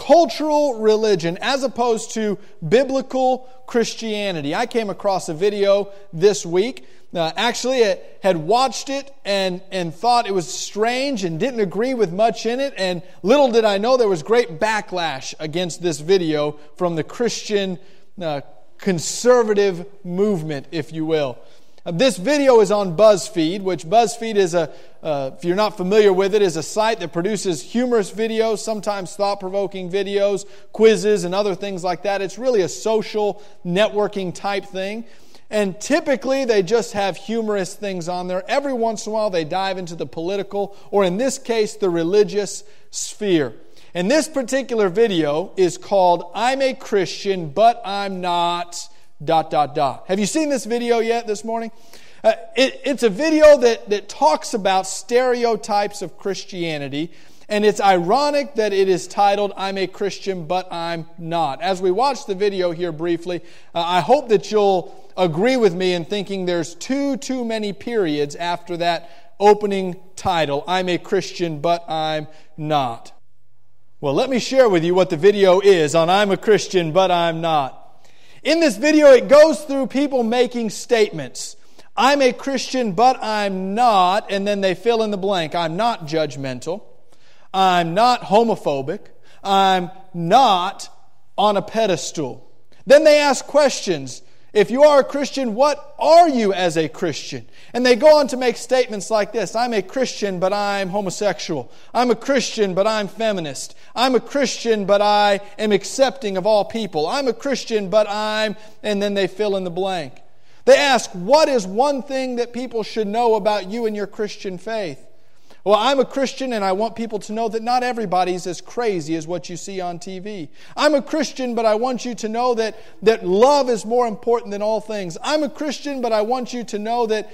cultural religion as opposed to biblical Christianity. I came across a video this week. Actually, I had watched it and thought it was strange and didn't agree with much in it. And little did I know there was great backlash against this video from the Christian conservative movement, if you will. This video is on BuzzFeed, which BuzzFeed is if you're not familiar with it, is a site that produces humorous videos, sometimes thought-provoking videos, quizzes, and other things like that. It's really a social networking type thing. And typically, they just have humorous things on there. Every once in a while, they dive into the political, or in this case, the religious sphere. And this particular video is called, "I'm a Christian, but I'm not... Have you seen this video yet this morning? It's a video that talks about stereotypes of Christianity, and it's ironic that it is titled, "I'm a Christian, but I'm not." As we watch the video here briefly, I hope that you'll agree with me in thinking there's too many periods after that opening title, "I'm a Christian, but I'm not." Well, let me share with you what the video is on "I'm a Christian, but I'm not." In this video, it goes through people making statements. "I'm a Christian, but I'm not," and then they fill in the blank. "I'm not judgmental. I'm not homophobic. I'm not on a pedestal." Then they ask questions. If you are a Christian, what are you as a Christian? And they go on to make statements like this: "I'm a Christian, but I'm homosexual. I'm a Christian, but I'm feminist. I'm a Christian, but I am accepting of all people. I'm a Christian, but I'm..." And then they fill in the blank. They ask, what is one thing that people should know about you and your Christian faith? "Well, I'm a Christian and I want people to know that not everybody's as crazy as what you see on TV. I'm a Christian, but I want you to know that love is more important than all things. I'm a Christian, but I want you to know that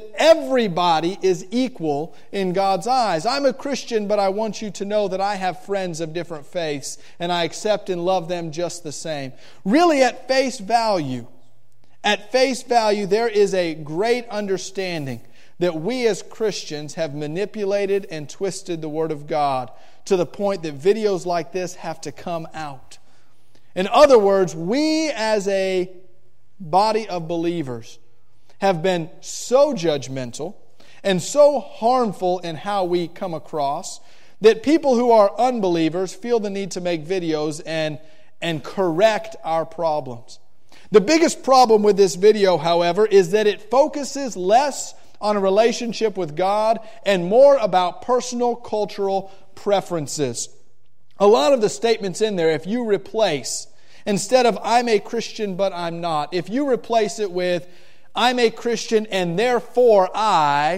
everybody is equal in God's eyes. I'm a Christian, but I want you to know that I have friends of different faiths and I accept and love them just the same." Really, at face value, there is a great understanding that we as Christians have manipulated and twisted the Word of God to the point that videos like this have to come out. In other words, we as a body of believers have been so judgmental and so harmful in how we come across that people who are unbelievers feel the need to make videos and correct our problems. The biggest problem with this video, however, is that it focuses less on a relationship with God and more about personal cultural preferences. A lot of the statements in there, if you replace, instead of "I'm a Christian but I'm not," if you replace it with "I'm a Christian and therefore I,"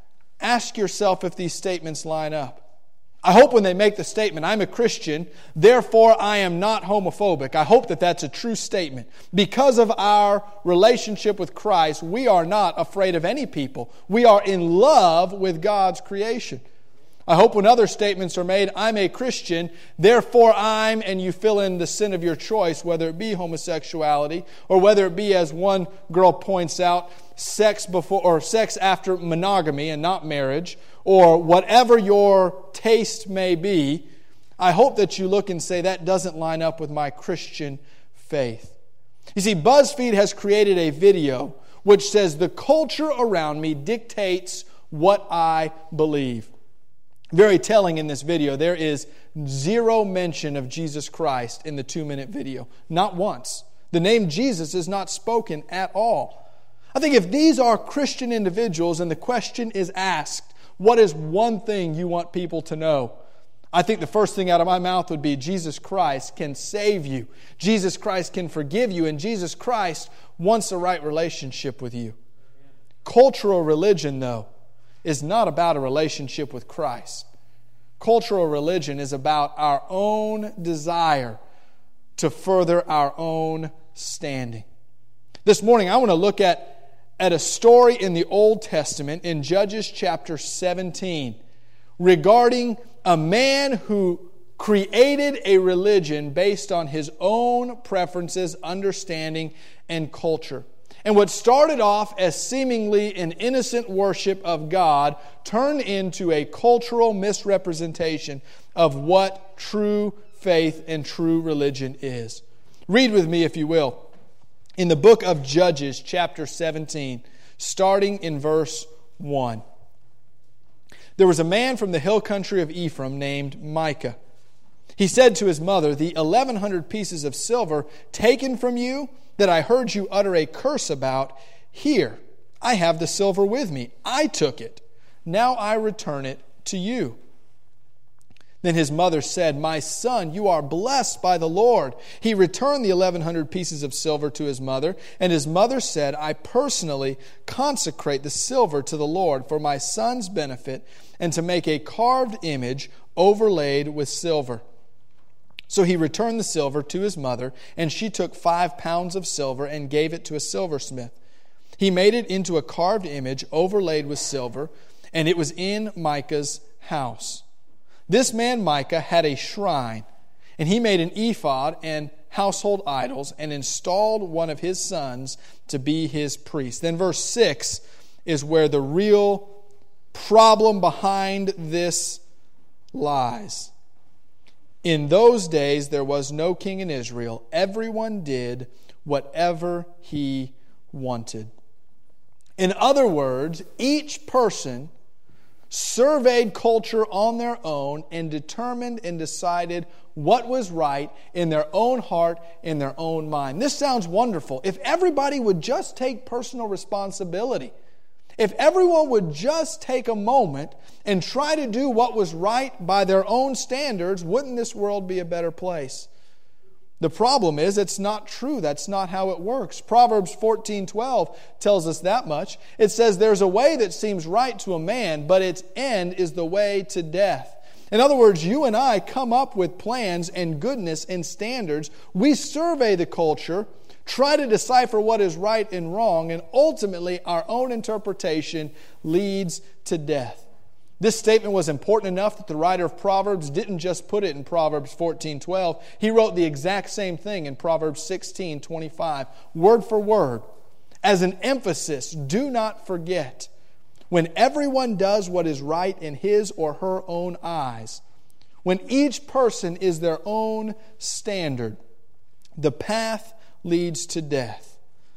ask yourself if these statements line up. I hope when they make the statement, "I'm a Christian, therefore I am not homophobic," I hope that that's a true statement. Because of our relationship with Christ, we are not afraid of any people. We are in love with God's creation. I hope when other statements are made, "I'm a Christian, therefore I'm," and you fill in the sin of your choice, whether it be homosexuality or whether it be, as one girl points out, sex before or sex after monogamy and not marriage, or whatever your taste may be. I hope that you look and say, that doesn't line up with my Christian faith. You see, BuzzFeed has created a video which says the culture around me dictates what I believe. Very telling in this video, there is zero mention of Jesus Christ in the 2-minute video. Not once. The name Jesus is not spoken at all. I think if these are Christian individuals and the question is asked, what is one thing you want people to know? I think the first thing out of my mouth would be Jesus Christ can save you. Jesus Christ can forgive you. And Jesus Christ wants a right relationship with you. Cultural religion, though, is not about a relationship with Christ. Cultural religion is about our own desire to further our own standing. This morning I want to look at a story in the Old Testament in Judges chapter 17 regarding a man who created a religion based on his own preferences, understanding, and culture. And what started off as seemingly an innocent worship of God turned into a cultural misrepresentation of what true faith and true religion is. Read with me, if you will, in the book of Judges, chapter 17, starting in verse 1. There was a man from the hill country of Ephraim named Micah. He said to his mother, "The 1,100 pieces of silver taken from you that I heard you utter a curse about, here, I have the silver with me. I took it. Now I return it to you." Then his mother said, "My son, you are blessed by the Lord." He returned the 1,100 pieces of silver to his mother, and his mother said, "I personally consecrate the silver to the Lord for my son's benefit and to make a carved image overlaid with silver." So he returned the silver to his mother, and she took 5 pounds of silver and gave it to a silversmith. He made it into a carved image overlaid with silver, and it was in Micah's house. This man Micah had a shrine, and he made an ephod and household idols and installed one of his sons to be his priest. Then verse 6 is where the real problem behind this lies. In those days there was no king in Israel. Everyone did whatever he wanted. In other words, each person surveyed culture on their own and determined and decided what was right in their own heart, in their own mind. This sounds wonderful. If everybody would just take personal responsibility, if everyone would just take a moment and try to do what was right by their own standards, wouldn't this world be a better place? The problem is it's not true. That's not how it works. Proverbs 14:12 tells us that much. It says, "There's a way that seems right to a man, but its end is the way to death." In other words, you and I come up with plans and goodness and standards. We survey the culture, try to decipher what is right and wrong, and ultimately our own interpretation leads to death. This statement was important enough that the writer of Proverbs didn't just put it in Proverbs 14:12. He wrote the exact same thing in Proverbs 16:25, word for word. As an emphasis, do not forget, when everyone does what is right in his or her own eyes, when each person is their own standard, the path leads to death.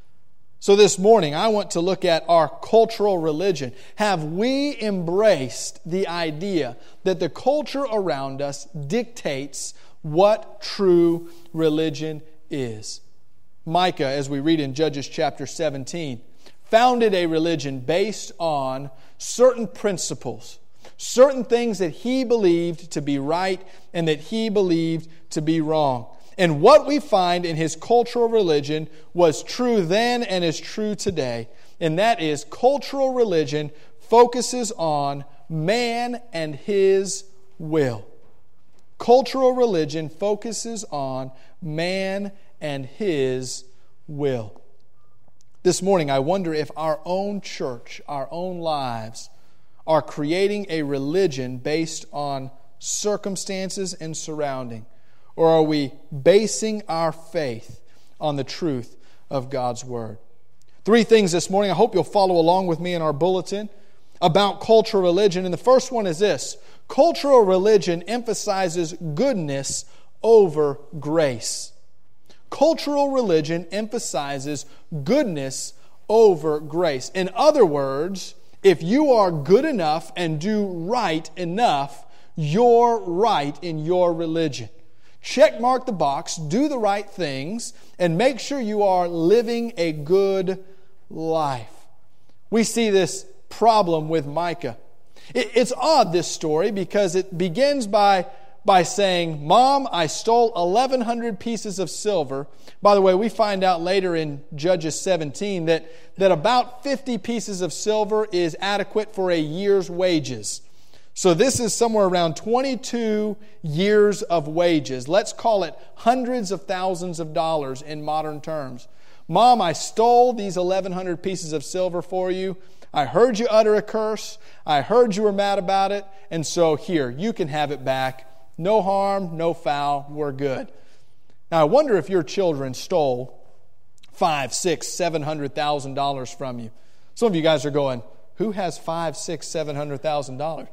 So this morning, I want to look at our cultural religion. Have we embraced the idea that the culture around us dictates what true religion is? Micah, as we read in Judges chapter 17, founded a religion based on certain principles, certain things that he believed to be right and that he believed to be wrong. And what we find in his cultural religion was true then and is true today. And that is, cultural religion focuses on man and his will. Cultural religion focuses on man and his will. This morning, I wonder if our own church, our own lives, are creating a religion based on circumstances and surrounding. Or are we basing our faith on the truth of God's Word? 3 things this morning. I hope you'll follow along with me in our bulletin about cultural religion. And the first one is this: cultural religion emphasizes goodness over grace. Cultural religion emphasizes goodness over grace. In other words, if you are good enough and do right enough, you're right in your religion. Check mark the box, do the right things, and make sure you are living a good life. We see this problem with Micah. It's odd, this story, because it begins by saying, "Mom, I stole 1,100 pieces of silver." By the way, we find out later in Judges 17 that about 50 pieces of silver is adequate for a year's wages. So this is somewhere around 22 years of wages. Let's call it hundreds of thousands of dollars in modern terms. "Mom, I stole these 1,100 pieces of silver for you. I heard you utter a curse. I heard you were mad about it. And so here, you can have it back. No harm, no foul. We're good." Now, I wonder if your children stole $500,000, $600,000, $700,000 from you. Some of you guys are going, who has $500,000, $600,000, $700,000?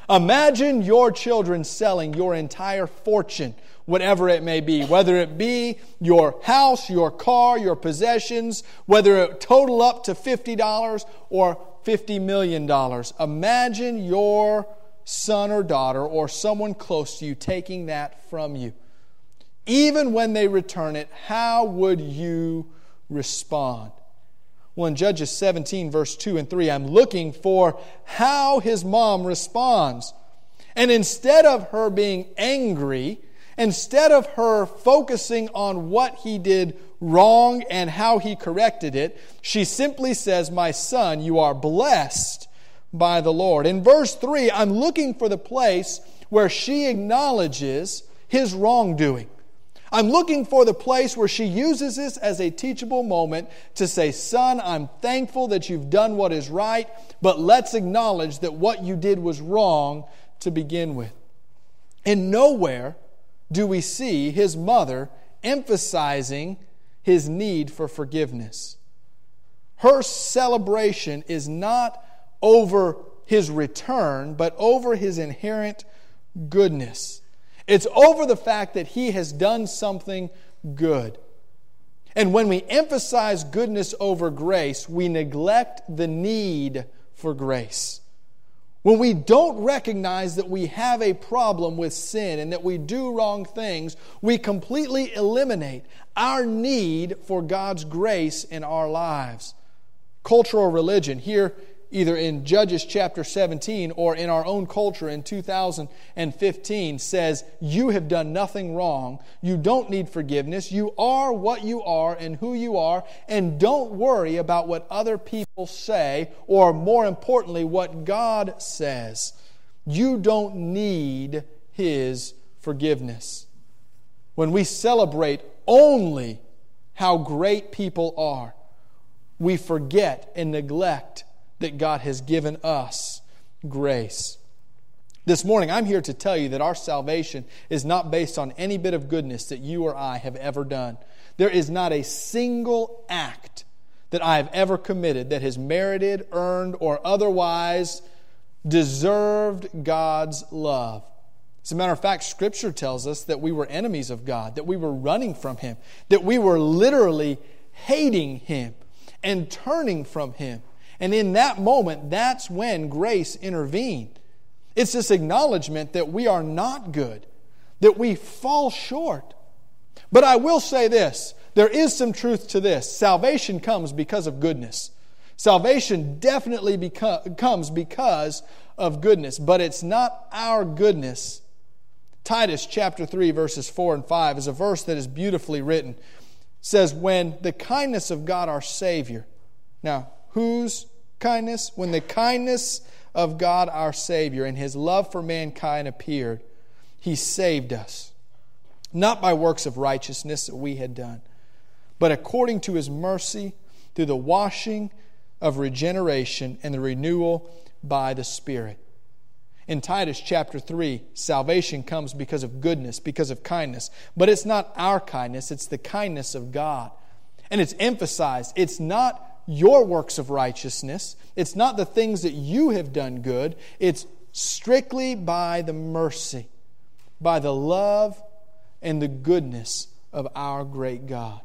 Imagine your children selling your entire fortune, whatever it may be, whether it be your house, your car, your possessions, whether it total up to $50 or $50 million. Imagine your son or daughter or someone close to you taking that from you. Even when they return it, how would you respond? Well, in Judges 17, verse 2 and 3, I'm looking for how his mom responds. And instead of her being angry, instead of her focusing on what he did wrong and how he corrected it, she simply says, "My son, you are blessed by the Lord." In verse 3, I'm looking for the place where she acknowledges his wrongdoing. I'm looking for the place where she uses this as a teachable moment to say, "Son, I'm thankful that you've done what is right, but let's acknowledge that what you did was wrong to begin with." And nowhere do we see his mother emphasizing his need for forgiveness. Her celebration is not over his return, but over his inherent goodness. It's over the fact that he has done something good. And when we emphasize goodness over grace, we neglect the need for grace. When we don't recognize that we have a problem with sin and that we do wrong things, we completely eliminate our need for God's grace in our lives. Cultural religion, here either in Judges chapter 17 or in our own culture in 2015, says you have done nothing wrong, you don't need forgiveness, you are what you are and who you are, and don't worry about what other people say, or more importantly, what God says. You don't need His forgiveness. When we celebrate only how great people are, we forget and neglect that God has given us grace. This morning, I'm here to tell you that our salvation is not based on any bit of goodness that you or I have ever done. There is not a single act that I have ever committed that has merited, earned, or otherwise deserved God's love. As a matter of fact, Scripture tells us that we were enemies of God, that we were running from Him, that we were literally hating Him and turning from Him. And in that moment, that's when grace intervened. It's this acknowledgement that we are not good, that we fall short. But I will say this, there is some truth to this. Salvation comes because of goodness. Salvation definitely comes because of goodness, but it's not our goodness. Titus chapter 3 verses 4 and 5 is a verse that is beautifully written. It says, when the kindness of God our Savior. Now, whose kindness? When the kindness of God our Savior and His love for mankind appeared, He saved us, not by works of righteousness that we had done, but according to His mercy, through the washing of regeneration and the renewal by the Spirit. In Titus chapter 3, salvation comes because of goodness, because of kindness. But it's not our kindness, it's the kindness of God. And it's emphasized, it's not your works of righteousness. It's not the things that you have done good. It's strictly by the mercy, by the love and the goodness of our great God.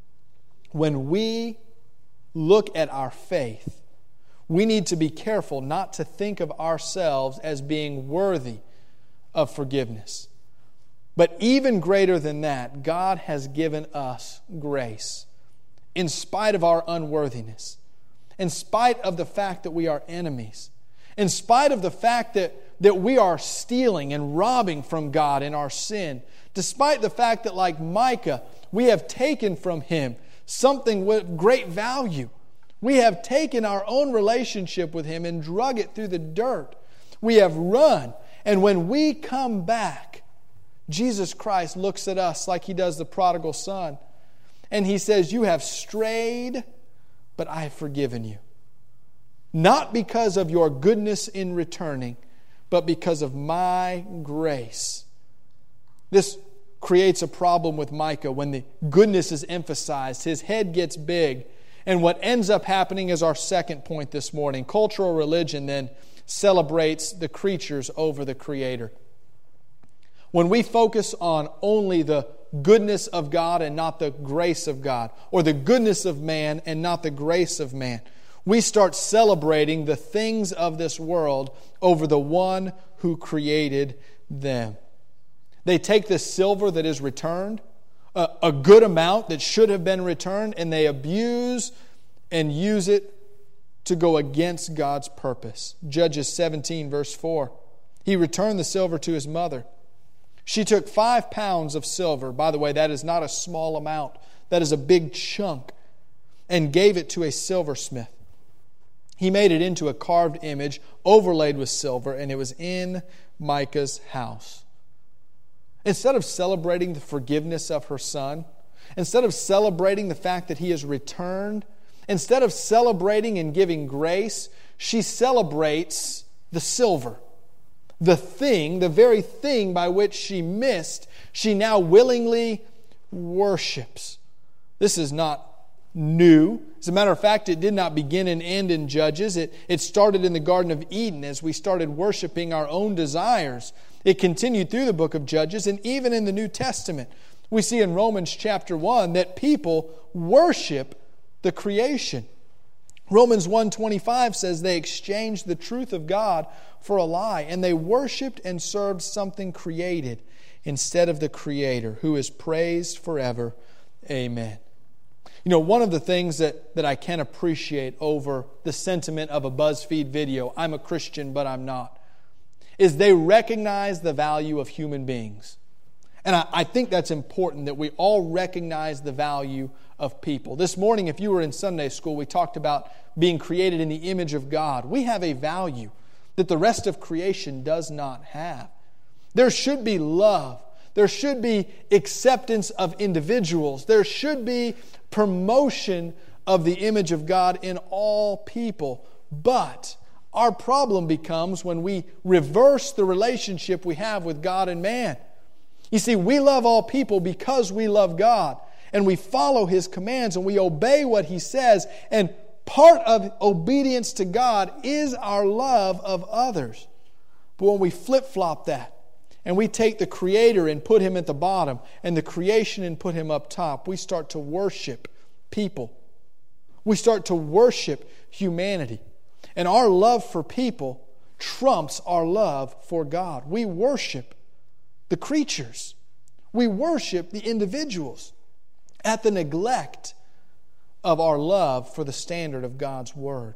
When we look at our faith, we need to be careful not to think of ourselves as being worthy of forgiveness. But even greater than that, God has given us grace. In spite of our unworthiness, in spite of the fact that we are enemies, in spite of the fact that we are stealing and robbing from God in our sin, despite the fact that, like Micah, we have taken from Him something with great value. We have taken our own relationship with Him and drug it through the dirt. We have run, and when we come back, Jesus Christ looks at us like He does the prodigal son. And He says, you have strayed, but I have forgiven you. Not because of your goodness in returning, but because of my grace. This creates a problem with Micah when the goodness is emphasized. His head gets big. And what ends up happening is our second point this morning. Cultural religion then celebrates the creatures over the Creator. When we focus on only the goodness of God and not the grace of God, or the goodness of man and not the grace of man, we start celebrating the things of this world over the one who created them. They take the silver that is returned, a good amount that should have been returned, and they abuse and use it to go against God's purpose. Judges 17, verse 4. He returned the silver to his mother. She took 5 pounds of silver. By the way, that is not a small amount. That is a big chunk. And gave it to a silversmith. He made it into a carved image overlaid with silver, and it was in Micah's house. Instead of celebrating the forgiveness of her son, instead of celebrating the fact that he is returned, instead of celebrating and giving grace, she celebrates the silver. The thing, the very thing by which she missed, she now willingly worships. This is not new. As a matter of fact, it did not begin and end in Judges. It started in the Garden of Eden as we started worshiping our own desires. It continued through the book of Judges, and even in the New Testament. We see in Romans chapter 1 that people worship the creation. Romans 1:25 says they exchanged the truth of God for a lie, and they worshipped and served something created instead of the Creator, who is praised forever. Amen. You know, one of the things that I can appreciate over the sentiment of a BuzzFeed video, I'm a Christian but I'm not, is they recognize the value of human beings. And I think that's important, that we all recognize the value of people. This morning, if you were in Sunday school, we talked about being created in the image of God. We have a value that the rest of creation does not have. There should be love. There should be acceptance of individuals. There should be promotion of the image of God in all people. But our problem becomes when we reverse the relationship we have with God and man. You see, we love all people because we love God, and we follow His commands, and we obey what He says, and part of obedience to God is our love of others. But when we flip-flop that, and we take the Creator and put Him at the bottom, and the creation and put Him up top, we start to worship people. We start to worship humanity. And our love for people trumps our love for God. We worship the creatures. We worship the individuals at the neglect of our love for the standard of God's Word.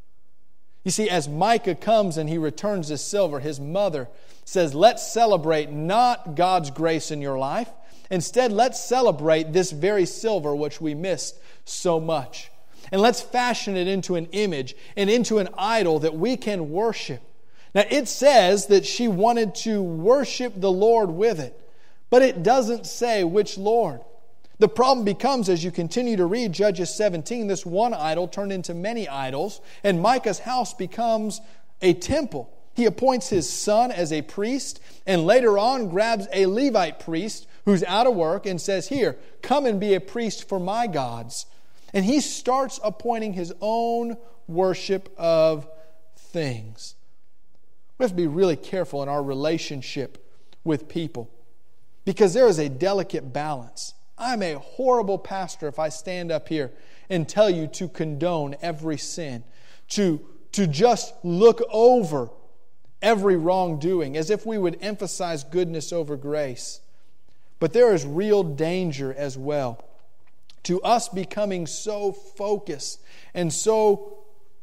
You see, as Micah comes and he returns his silver, his mother says, let's celebrate not God's grace in your life. Instead, let's celebrate this very silver which we missed so much. And let's fashion it into an image and into an idol that we can worship. Now, it says that she wanted to worship the Lord with it, but it doesn't say which Lord. The problem becomes, as you continue to read Judges 17, this one idol turned into many idols, and Micah's house becomes a temple. He appoints his son as a priest, and later on grabs a Levite priest who's out of work and says, here, come and be a priest for my gods. And he starts appointing his own worship of things. We have to be really careful in our relationship with people, because there is a delicate balance. I'm a horrible pastor if I stand up here and tell you to condone every sin, to just look over every wrongdoing, as if we would emphasize goodness over grace. But there is real danger as well to us becoming so focused and so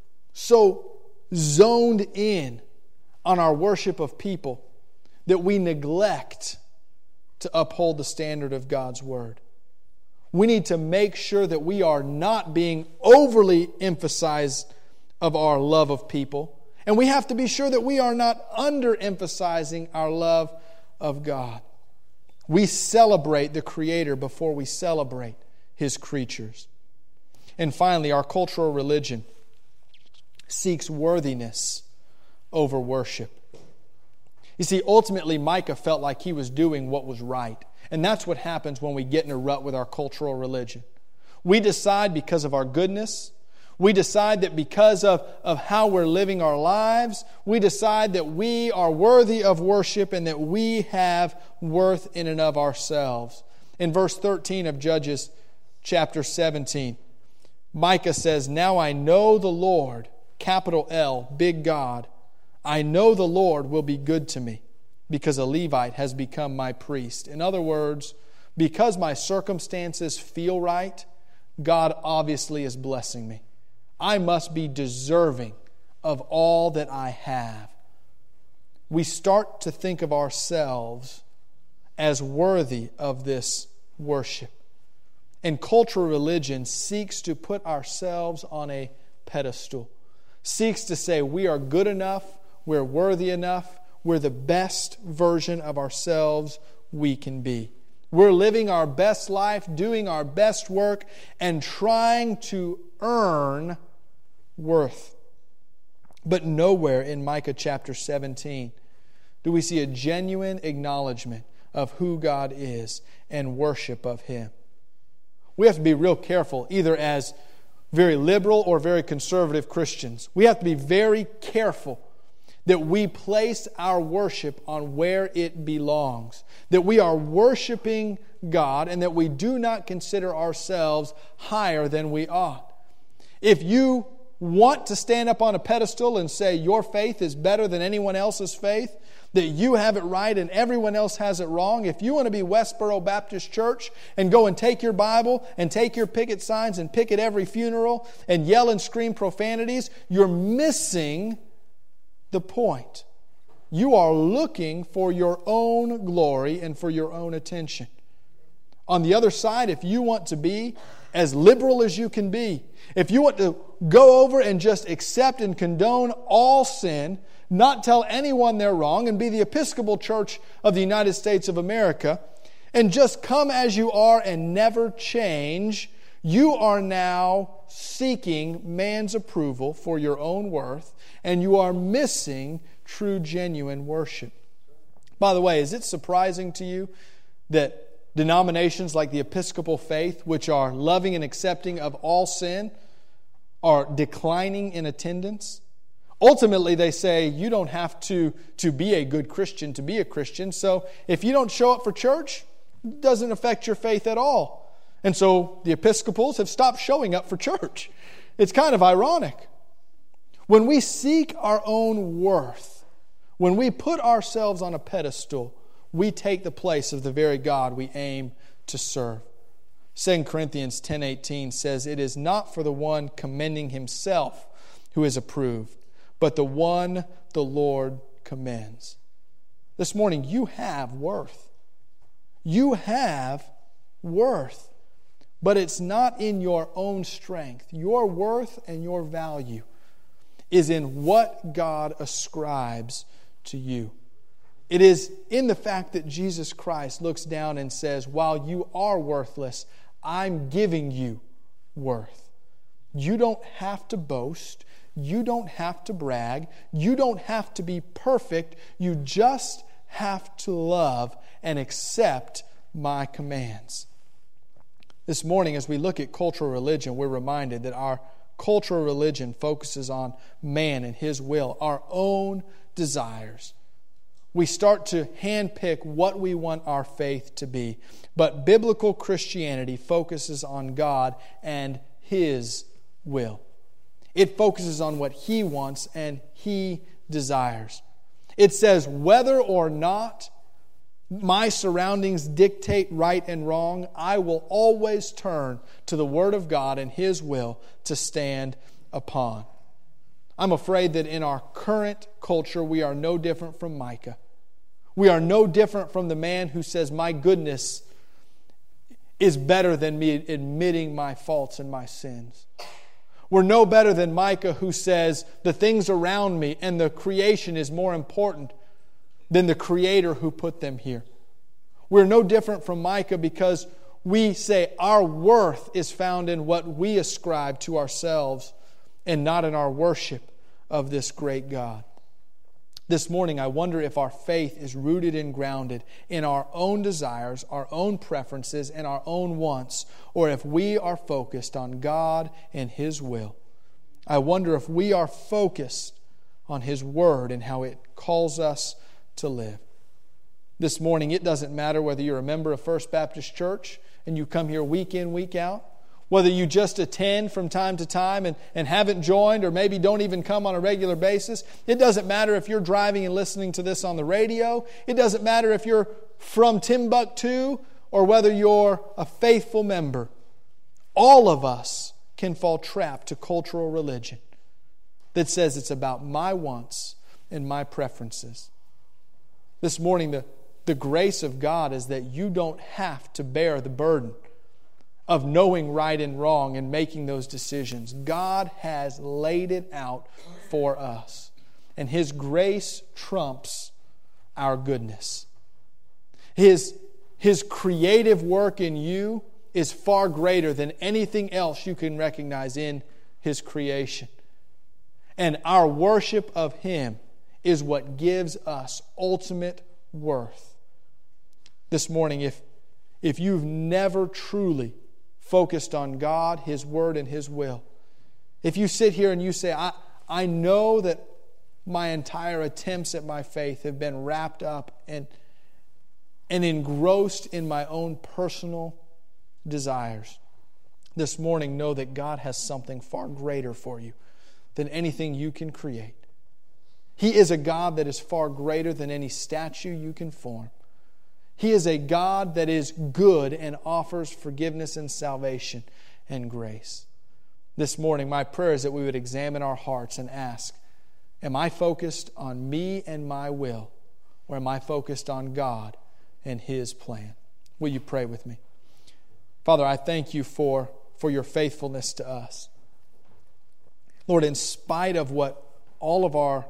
zoned in on our worship of people that we neglect to uphold the standard of God's Word. We need to make sure that we are not being overly emphasized of our love of people. And we have to be sure that we are not underemphasizing our love of God. We celebrate the Creator before we celebrate His creatures. And finally, our cultural religion seeks worthiness over worship. You see, ultimately, Micah felt like he was doing what was right. And that's what happens when we get in a rut with our cultural religion. We decide because of our goodness, We decide that because of how we're living our lives, we decide that we are worthy of worship and that we have worth in and of ourselves. In verse 13 of Judges chapter 17, Micah says, "Now I know the Lord," capital L, big God, "I know the Lord will be good to me because a Levite has become my priest." In other words, because my circumstances feel right, God obviously is blessing me. I must be deserving of all that I have. We start to think of ourselves as worthy of this worship. And cultural religion seeks to put ourselves on a pedestal, seeks to say we are good enough, we're worthy enough, we're the best version of ourselves we can be. We're living our best life, doing our best work, and trying to earn worth. But nowhere in Micah chapter 17 do we see a genuine acknowledgement of who God is and worship of Him. We have to be real careful, either as very liberal or very conservative Christians. We have to be very careful that we place our worship on where it belongs, that we are worshiping God and that we do not consider ourselves higher than we ought. If you want to stand up on a pedestal and say your faith is better than anyone else's faith, that you have it right and everyone else has it wrong, if you want to be Westboro Baptist Church and go and take your Bible and take your picket signs and picket every funeral and yell and scream profanities, you're missing the point. You are looking for your own glory and for your own attention. On the other side, if you want to be as liberal as you can be, if you want to go over and just accept and condone all sin, not tell anyone they're wrong, and be the Episcopal Church of the United States of America, and just come as you are and never change, you are now seeking man's approval for your own worth, and you are missing true, genuine worship. By the way, is it surprising to you that denominations like the Episcopal faith, which are loving and accepting of all sin, are declining in attendance? Ultimately, they say you don't have to be a good Christian to be a Christian. So if you don't show up for church, it doesn't affect your faith at all. And so the Episcopals have stopped showing up for church. It's kind of ironic. When we seek our own worth, when we put ourselves on a pedestal, we take the place of the very God we aim to serve. 2 Corinthians 10:18 says, "It is not for the one commending himself who is approved, but the one the Lord commends." This morning, you have worth. You have worth. But it's not in your own strength. Your worth and your value is in what God ascribes to you. It is in the fact that Jesus Christ looks down and says, while you are worthless, I'm giving you worth. You don't have to boast. You don't have to brag. You don't have to be perfect. You just have to love and accept my commands. This morning, as we look at cultural religion, we're reminded that our cultural religion focuses on man and his will, our own desires. We start to handpick what we want our faith to be. But biblical Christianity focuses on God and His will. It focuses on what He wants and He desires. It says, whether or not my surroundings dictate right and wrong, I will always turn to the Word of God and His will to stand upon. I'm afraid that in our current culture, we are no different from Micah. We are no different from the man who says, my goodness is better than me admitting my faults and my sins. We're no better than Micah who says, the things around me and the creation is more important than the Creator who put them here. We're no different from Micah because we say our worth is found in what we ascribe to ourselves and not in our worship of this great God. This morning, I wonder if our faith is rooted and grounded in our own desires, our own preferences, and our own wants, or if we are focused on God and His will. I wonder if we are focused on His Word and how it calls us to live. This morning, it doesn't matter whether you're a member of First Baptist Church and you come here week in, week out, whether you just attend from time to time and haven't joined or maybe don't even come on a regular basis. It doesn't matter if you're driving and listening to this on the radio. It doesn't matter if you're from Timbuktu or whether you're a faithful member. All of us can fall trapped to cultural religion that says it's about my wants and my preferences. This morning, the grace of God is that you don't have to bear the burden of knowing right and wrong and making those decisions. God has laid it out for us. And His grace trumps our goodness. His creative work in you is far greater than anything else you can recognize in His creation. And our worship of Him is what gives us ultimate worth. This morning, if you've never truly focused on God, His Word, and His will, if you sit here and you say, I know that my entire attempts at my faith have been wrapped up and engrossed in my own personal desires, this morning know that God has something far greater for you than anything you can create. He is a God that is far greater than any statue you can form. He is a God that is good and offers forgiveness and salvation and grace. This morning, my prayer is that we would examine our hearts and ask, am I focused on me and my will, or am I focused on God and His plan? Will you pray with me? Father, I thank You for Your faithfulness to us. Lord, in spite of what all of our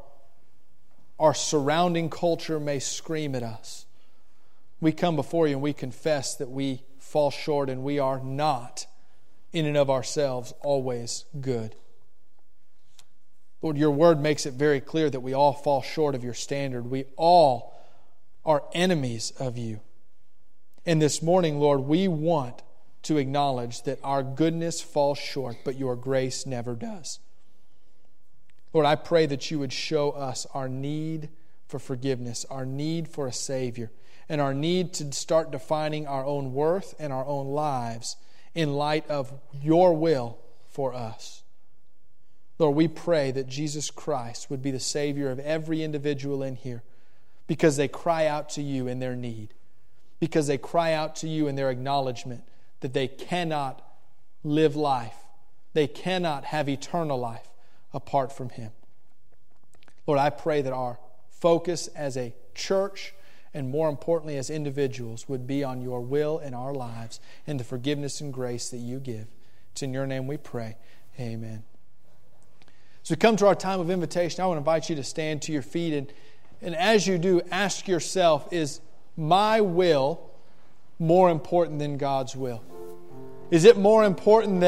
surrounding culture may scream at us, we come before You and we confess that we fall short and we are not, in and of ourselves, always good. Lord, Your Word makes it very clear that we all fall short of Your standard. We all are enemies of You. And this morning, Lord, we want to acknowledge that our goodness falls short, but Your grace never does. Lord, I pray that You would show us our need for forgiveness, our need for a Savior, and our need to start defining our own worth and our own lives in light of Your will for us. Lord, we pray that Jesus Christ would be the Savior of every individual in here because they cry out to You in their need, because they cry out to You in their acknowledgement that they cannot live life, they cannot have eternal life apart from Him. Lord, I pray that our focus as a church and more importantly as individuals would be on Your will in our lives and the forgiveness and grace that You give. It's in Your name we pray. Amen. As we come to our time of invitation, I want to invite you to stand to your feet and as you do, ask yourself, is my will more important than God's will? Is it more important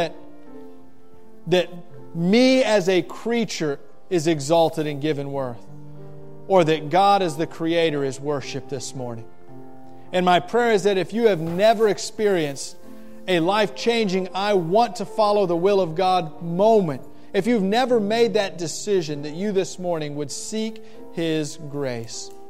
that me as a creature is exalted and given worth, or that God as the Creator is worshipped this morning? And my prayer is that if you have never experienced a life-changing, I want to follow the will of God moment, if you've never made that decision, that you this morning would seek His grace.